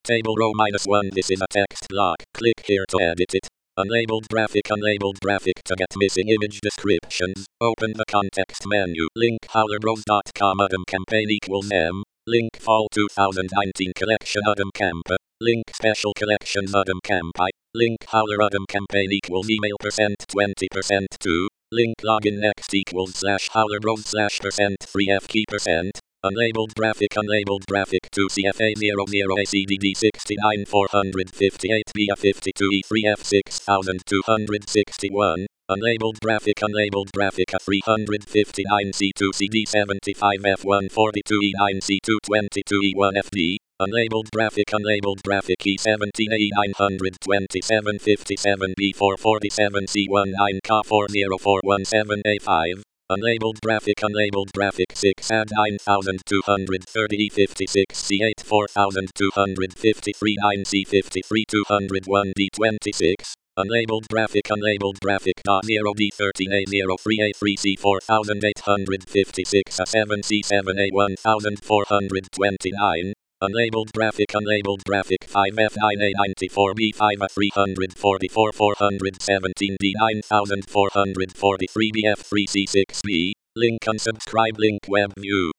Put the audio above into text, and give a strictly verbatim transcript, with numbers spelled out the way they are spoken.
Table row minus one. This is a text block. Click here to edit it. Unlabeled graphic. Unlabeled graphic to get missing image descriptions. Open the context menu. Link howler bros dot com. Adam campaign equals M. Link fall two thousand nineteen collection Adam Campa. Link special collections Adam Campi. Link howler Adam campaign equals email percent twenty percent two. Link login next equals slash howler bros slash percent three F key percent. Unlabeled graphic. Unlabeled graphic two C F A zero zero A C D D sixty-nine four fifty-eight B A fifty-two E three F six thousand two hundred sixty-one. Unlabeled graphic. Unlabeled graphic A three fifty-nine C two C D seventy-five F one forty-two E nine C two twenty-two E one F D. Unlabeled graphic. Unlabeled graphic E seventeen A nine twenty-seven fifty-seven B four forty-seven C nineteen K four zero four one seven A five. Unlabeled graphic. Unlabeled graphic six A D nine two thirty E fifty-six C eight four two fifty-three nine C fifty-three two oh one D twenty-six. Unlabeled graphic. Unlabeled graphic zero D thirteen A zero three A three C four eight fifty-six A seven C seven A one four twenty-nine. Unlabeled graphic. Unlabeled graphic five F nine A ninety-four B five A three forty-four four seventeen D nine four forty-three B F three C six B. Link unsubscribe. Link web view.